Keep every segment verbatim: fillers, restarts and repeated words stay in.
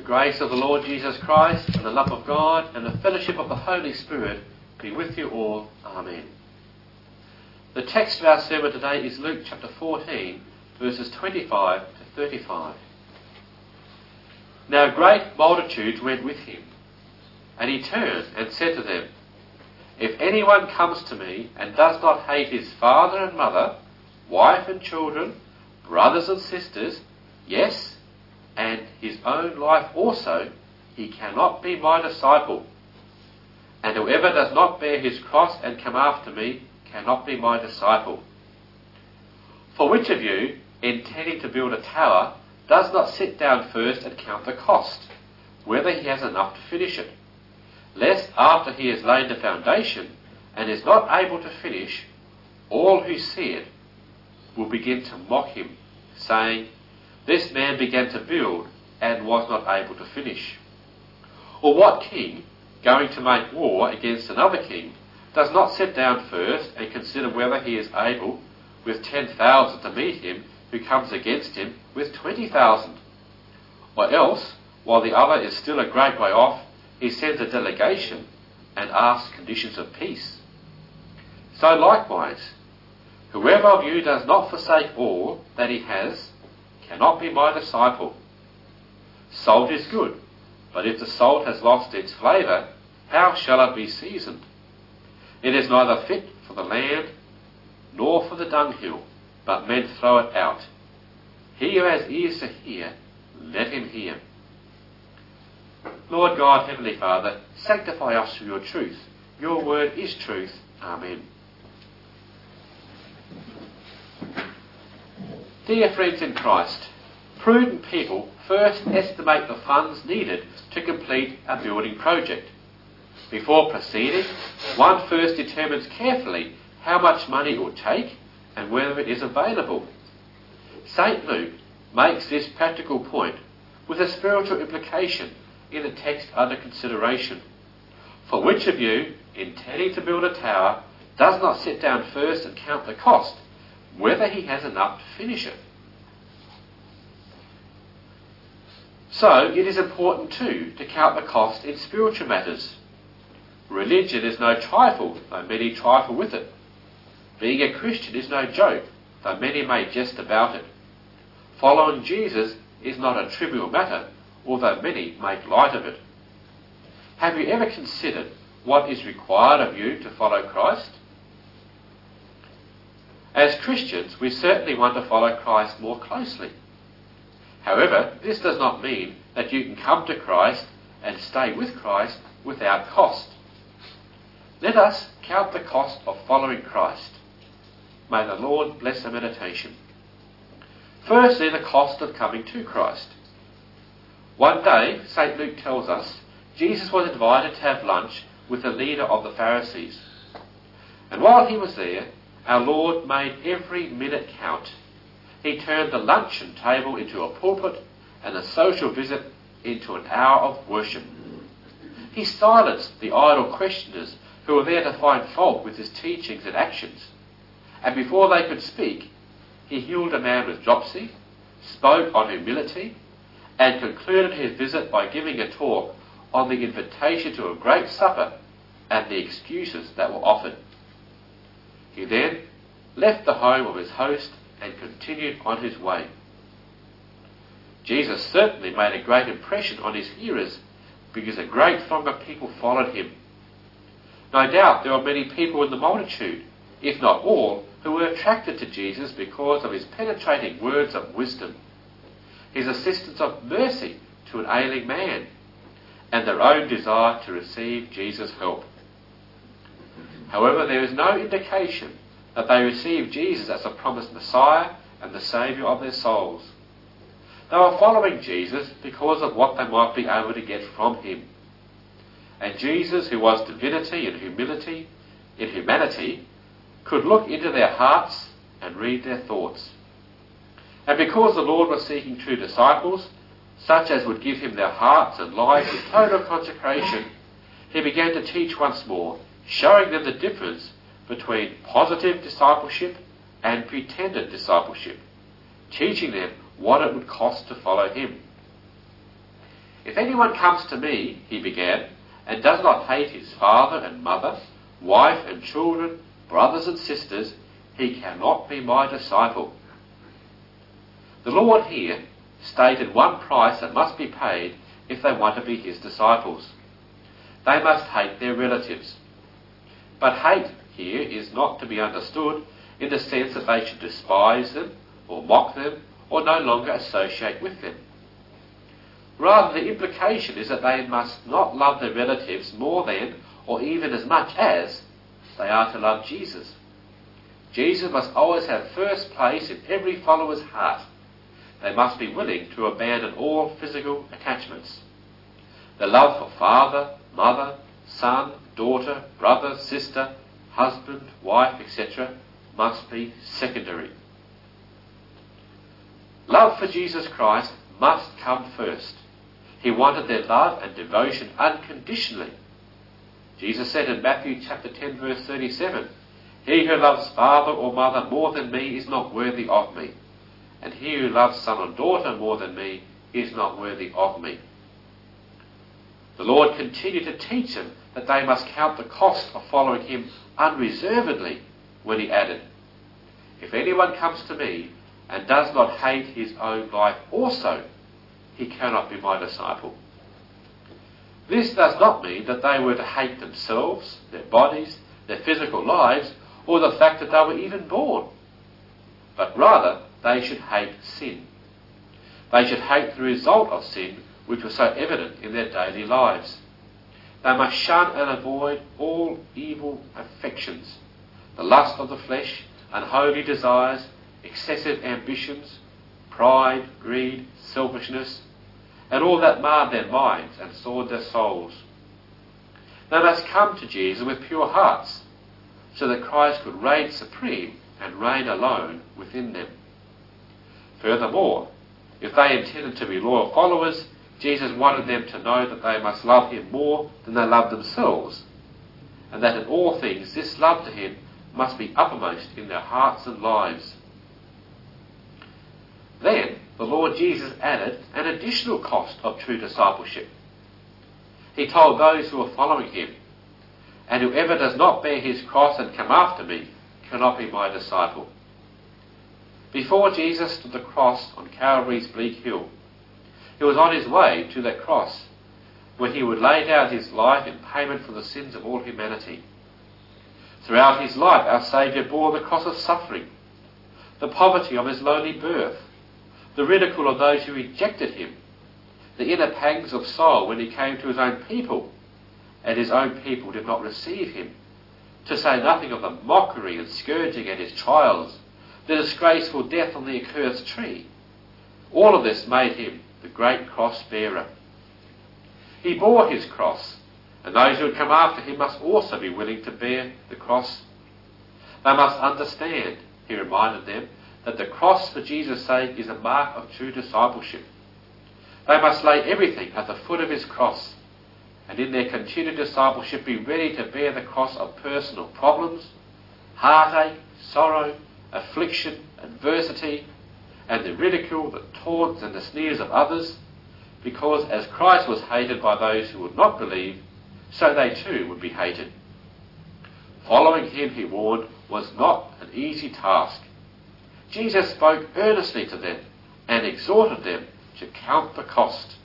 grace of the Lord Jesus Christ, and the love of God, and the fellowship of the Holy Spirit be with you all. Amen. The text of our sermon today is Luke chapter fourteen, verses twenty-five to thirty-five. Now great multitudes went with him, and he turned and said to them, If anyone comes to me and does not hate his father and mother, wife and children, brothers and sisters, yes, and his own life also, he cannot be my disciple. And whoever does not bear his cross and come after me cannot be my disciple. For which of you, intending to build a tower, does not sit down first and count the cost, whether he has enough to finish it, lest after he has laid the foundation and is not able to finish, all who see it will begin to mock him, saying, This man began to build and was not able to finish. Or what king, going to make war against another king, does not sit down first and consider whether he is able with ten thousand to meet him who comes against him with twenty thousand? Or else, while the other is still a great way off, he sends a delegation and asks conditions of peace. So likewise, whoever of you does not forsake all that he has cannot be my disciple. Salt is good, but if the salt has lost its flavour, how shall it be seasoned? It is neither fit for the land nor for the dunghill, but men throw it out. He who has ears to hear, let him hear. Lord God, Heavenly Father, sanctify us through your truth. Your word is truth. Amen. Dear friends in Christ, prudent people first estimate the funds needed to complete a building project. Before proceeding, one first determines carefully how much money it will take and whether it is available. Saint Luke makes this practical point with a spiritual implication in the text under consideration. For which of you, intending to build a tower, does not sit down first and count the cost, whether he has enough to finish it? So it is important too to count the cost in spiritual matters. Religion is no trifle, though many trifle with it. Being a Christian is no joke, though many may jest about it. Following Jesus is not a trivial matter, although many make light of it. Have you ever considered what is required of you to follow Christ? As Christians, we certainly want to follow Christ more closely. However, this does not mean that you can come to Christ and stay with Christ without cost. Let us count the cost of following Christ. May the Lord bless the meditation. Firstly, the cost of coming to Christ. One day, Saint Luke tells us, Jesus was invited to have lunch with the leader of the Pharisees. And while he was there, our Lord made every minute count. He turned the luncheon table into a pulpit and the social visit into an hour of worship. He silenced the idle questioners who were there to find fault with his teachings and actions. And before they could speak, he healed a man with dropsy, spoke on humility, and concluded his visit by giving a talk on the invitation to a great supper and the excuses that were offered. He then left the home of his host and continued on his way. Jesus certainly made a great impression on his hearers because a great throng of people followed him. No doubt there were many people in the multitude, if not all, who were attracted to Jesus because of his penetrating words of wisdom, his assistance of mercy to an ailing man, and their own desire to receive Jesus' help. However, there is no indication that they received Jesus as a promised Messiah and the Saviour of their souls. They were following Jesus because of what they might be able to get from him. And Jesus, who was divinity and humility in humanity, could look into their hearts and read their thoughts. And because the Lord was seeking true disciples, such as would give him their hearts and lives in total consecration, he began to teach once more, showing them the difference between positive discipleship and pretended discipleship, teaching them what it would cost to follow him. "If anyone comes to me," he began, "and does not hate his father and mother, wife and children, brothers and sisters, he cannot be my disciple." The Lord here stated one price that must be paid if they want to be his disciples. They must hate their relatives. But hate here is not to be understood in the sense that they should despise them or mock them or no longer associate with them. Rather, the implication is that they must not love their relatives more than or even as much as they are to love Jesus. Jesus must always have first place in every follower's heart. They must be willing to abandon all physical attachments. The love for father, mother, son, daughter, brother, sister, husband, wife, et cetera must be secondary. Love for Jesus Christ must come first. He wanted their love and devotion unconditionally. Jesus said in Matthew chapter ten verse thirty-seven, "He who loves father or mother more than me is not worthy of me, and he who loves son or daughter more than me is not worthy of me." The Lord continued to teach them that they must count the cost of following him unreservedly when he added, "If anyone comes to me and does not hate his own life also, he cannot be my disciple." This does not mean that they were to hate themselves, their bodies, their physical lives, or the fact that they were even born, but rather they should hate sin. They should hate the result of sin, which was so evident in their daily lives. They must shun and avoid all evil affections, the lust of the flesh, unholy desires, excessive ambitions, pride, greed, selfishness, and all that marred their minds and soiled their souls. They must come to Jesus with pure hearts, so that Christ could reign supreme and reign alone within them. Furthermore, if they intended to be loyal followers, Jesus wanted them to know that they must love him more than they loved themselves, and that in all things this love to him must be uppermost in their hearts and lives. Then the Lord Jesus added an additional cost of true discipleship. He told those who were following him, "And whoever does not bear his cross and come after me cannot be my disciple." Before Jesus stood the cross on Calvary's bleak hill, he was on his way to that cross, where he would lay down his life in payment for the sins of all humanity. Throughout his life, our Saviour bore the cross of suffering, the poverty of his lowly birth, the ridicule of those who rejected him, the inner pangs of soul when he came to his own people, and his own people did not receive him, to say nothing of the mockery and scourging at his trials, the disgraceful death on the accursed tree. All of this made him the great cross-bearer. He bore his cross, and those who would come after him must also be willing to bear the cross. They must understand, he reminded them, that the cross for Jesus' sake is a mark of true discipleship. They must lay everything at the foot of his cross, and in their continued discipleship be ready to bear the cross of personal problems, heartache, sorrow, affliction, adversity, and the ridicule, the taunts and the sneers of others, because as Christ was hated by those who would not believe, so they too would be hated. Following him, he warned, was not an easy task. Jesus spoke earnestly to them and exhorted them to count the cost.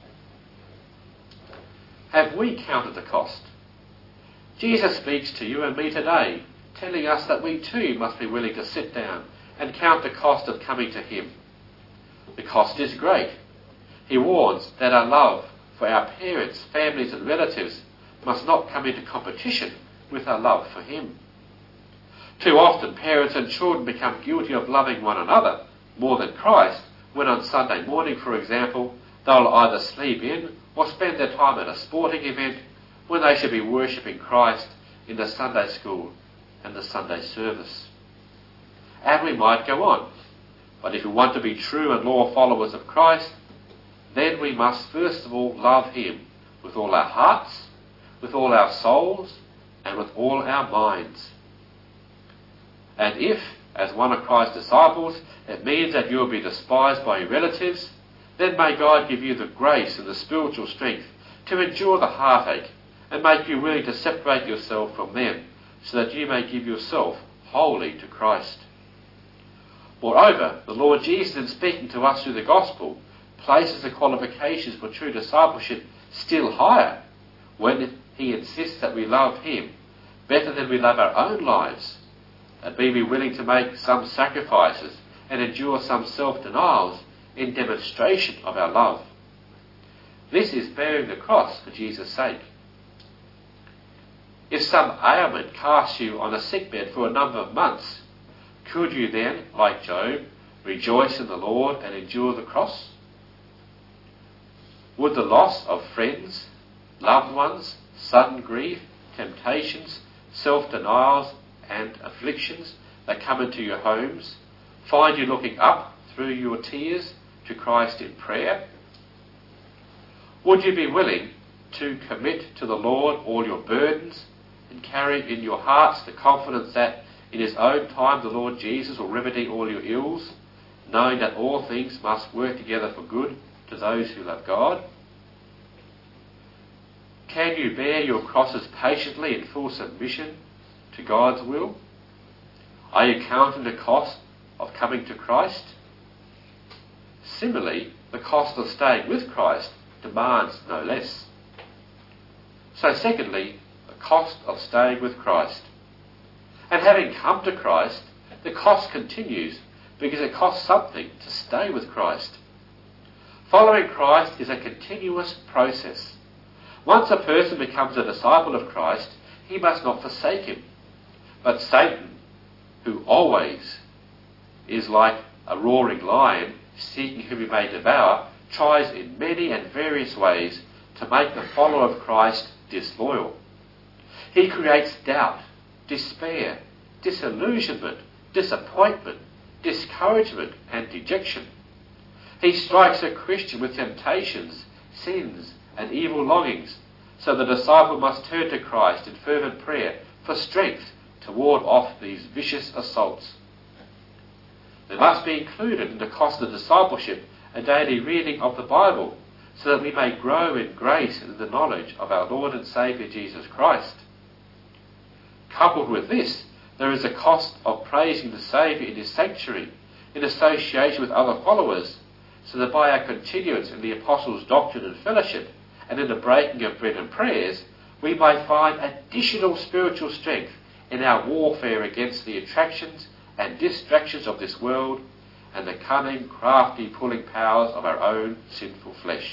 Have we counted the cost? Jesus speaks to you and me today, telling us that we too must be willing to sit down and count the cost of coming to him. The cost is great. He warns that our love for our parents, families and relatives must not come into competition with our love for him. Too often parents and children become guilty of loving one another more than Christ when on Sunday morning, for example, they'll either sleep in or spend their time at a sporting event when they should be worshipping Christ in the Sunday school and the Sunday service. And we might go on, but if we want to be true and loyal followers of Christ, then we must first of all love him with all our hearts, with all our souls, and with all our minds. And if, as one of Christ's disciples, it means that you will be despised by your relatives, Then may God give you the grace and the spiritual strength to endure the heartache and make you willing to separate yourself from them so that you may give yourself wholly to Christ. Moreover, the Lord Jesus, in speaking to us through the gospel, places the qualifications for true discipleship still higher when he insists that we love him better than we love our own lives, and we be willing to make some sacrifices and endure some self-denials in demonstration of our love. This is bearing the cross for Jesus' sake. If some ailment casts you on a sickbed for a number of months, could you then, like Job, rejoice in the Lord and endure the cross? Would the loss of friends, loved ones, sudden grief, temptations, self-denials and afflictions that come into your homes find you looking up through your tears to Christ in prayer? Would you be willing to commit to the Lord all your burdens and carry in your hearts the confidence that in his own time the Lord Jesus will remedy all your ills, knowing that all things must work together for good to those who love God? Can you bear your crosses patiently in full submission to God's will? Are you counting the cost of coming to Christ? Similarly, the cost of staying with Christ demands no less. So secondly, the cost of staying with Christ. And having come to Christ, the cost continues because it costs something to stay with Christ. Following Christ is a continuous process. Once a person becomes a disciple of Christ, he must not forsake him. But Satan, who always is like a roaring lion seeking whom he may devour, tries in many and various ways to make the follower of Christ disloyal. He creates doubt, despair, disillusionment, disappointment, discouragement and dejection. He strikes a Christian with temptations, sins and evil longings, so the disciple must turn to Christ in fervent prayer for strength to ward off these vicious assaults. There must be included in the cost of discipleship a daily reading of the Bible, so that we may grow in grace and in the knowledge of our Lord and Saviour Jesus Christ. Coupled with this, there is the cost of praising the Saviour in his sanctuary, in association with other followers, so that by our continuance in the Apostles' doctrine and fellowship, and in the breaking of bread and prayers, we may find additional spiritual strength in our warfare against the attractions and distractions of this world and the cunning, crafty pulling powers of our own sinful flesh.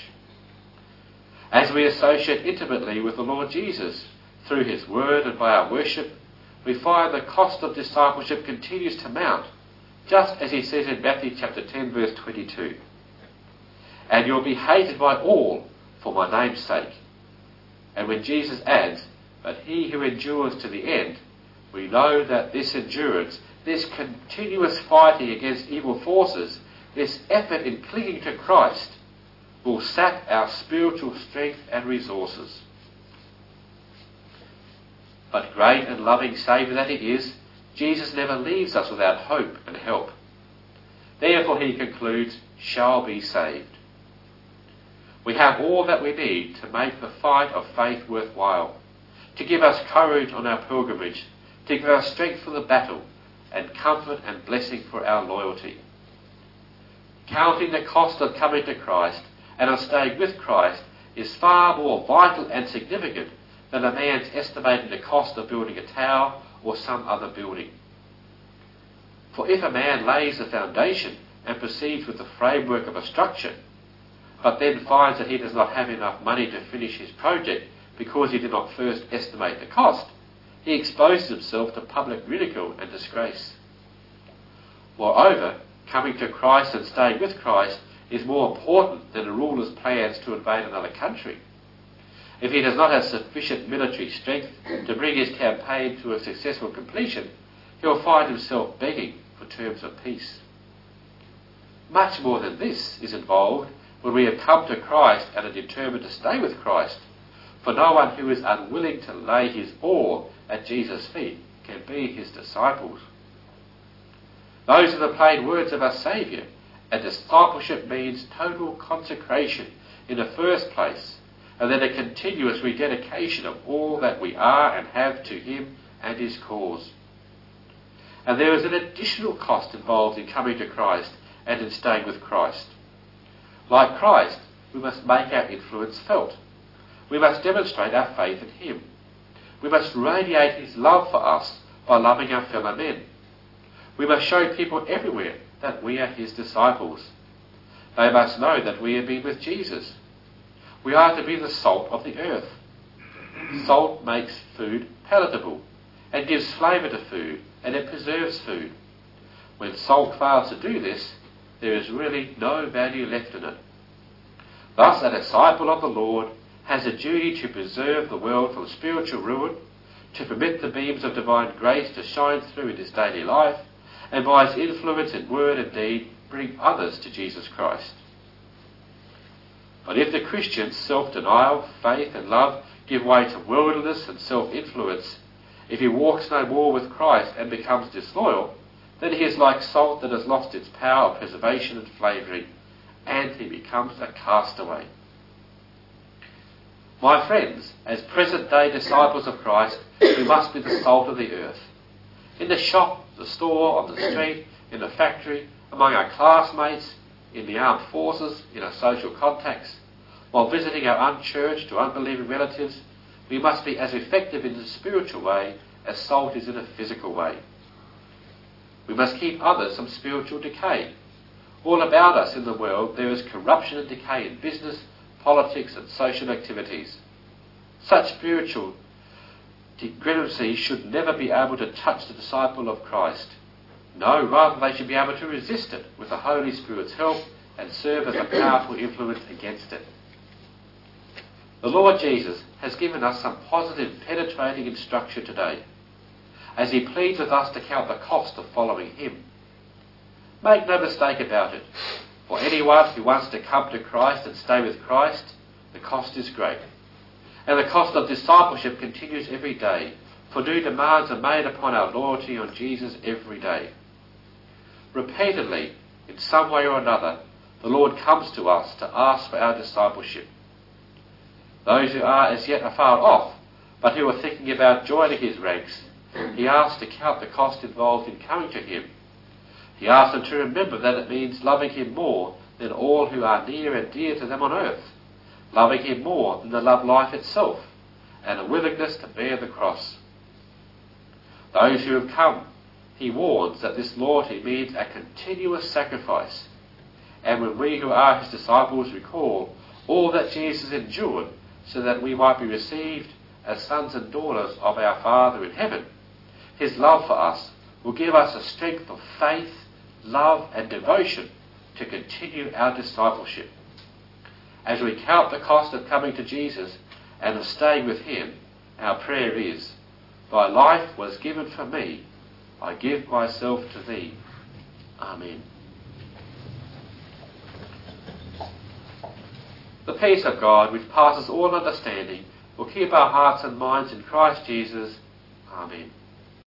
As we associate intimately with the Lord Jesus through his word and by our worship, we find the cost of discipleship continues to mount, just as he says in Matthew chapter ten verse twenty-two. And you'll be hated by all for my name's sake. And when Jesus adds, but he who endures to the end, we know that this endurance, this continuous fighting against evil forces, this effort in clinging to Christ, will sap our spiritual strength and resources. But great and loving Saviour that he is, Jesus never leaves us without hope and help. Therefore he concludes, shall be saved. We have all that we need to make the fight of faith worthwhile, to give us courage on our pilgrimage, to give us strength for the battle, and comfort and blessing for our loyalty. Counting the cost of coming to Christ and of staying with Christ is far more vital and significant than a man's estimating the cost of building a tower or some other building. For if a man lays the foundation and proceeds with the framework of a structure, but then finds that he does not have enough money to finish his project because he did not first estimate the cost, he exposes himself to public ridicule and disgrace. Moreover, coming to Christ and staying with Christ is more important than a ruler's plans to invade another country. If he does not have sufficient military strength to bring his campaign to a successful completion, he will find himself begging for terms of peace. Much more than this is involved when we have come to Christ and are determined to stay with Christ, for no one who is unwilling to lay his all at Jesus' feet can be his disciples. Those are the plain words of our Saviour, And discipleship means total consecration in the first place, and then a continuous rededication of all that we are and have to him and his cause. And there is an additional cost involved in coming to Christ and in staying with Christ. Like Christ, we must make our influence felt. We must demonstrate our faith in him. We must radiate his love for us by loving our fellow men. We must show people everywhere that we are his disciples. They must know that we have been with Jesus. We are to be the salt of the earth. Salt makes food palatable and gives flavour to food, and it preserves food. When salt fails to do this, there is really no value left in it. Thus, a disciple of the Lord has a duty to preserve the world from spiritual ruin, to permit the beams of divine grace to shine through in his daily life, and by his influence in word and deed bring others to Jesus Christ. But if the Christian's self-denial, faith and love give way to worldliness and self-influence, if he walks no more with Christ and becomes disloyal, then he is like salt that has lost its power of preservation and flavouring, and he becomes a castaway. My friends, as present-day disciples of Christ, we must be the salt of the earth. In the shop, the store, on the street, in the factory, among our classmates, in the armed forces, in our social contacts, while visiting our unchurched or unbelieving relatives, we must be as effective in the spiritual way as salt is in a physical way. We must keep others from spiritual decay. All about us in the world there is corruption and decay in business, politics and social activities. Such spiritual degradacy should never be able to touch the disciple of Christ. No, rather they should be able to resist it with the Holy Spirit's help and serve as a powerful influence against it. The Lord Jesus has given us some positive, penetrating instruction today, as he pleads with us to count the cost of following him. Make no mistake about it. For anyone who wants to come to Christ and stay with Christ, the cost is great. And the cost of discipleship continues every day, for new demands are made upon our loyalty on Jesus every day. Repeatedly, in some way or another, the Lord comes to us to ask for our discipleship. Those who are as yet afar off, but who are thinking about joining his ranks, he asks to count the cost involved in coming to him. He asks them to remember that it means loving him more than all who are near and dear to them on earth, loving him more than they love life itself, and a willingness to bear the cross. Those who have come, he warns that this loyalty means a continuous sacrifice. And when we who are his disciples recall all that Jesus endured so that we might be received as sons and daughters of our Father in heaven, his love for us will give us a strength of faith, love and devotion to continue our discipleship. As we count the cost of coming to Jesus and of staying with him, our prayer is, thy life was given for me, I give myself to thee. Amen. The peace of God, which passes all understanding, will keep our hearts and minds in Christ Jesus. Amen.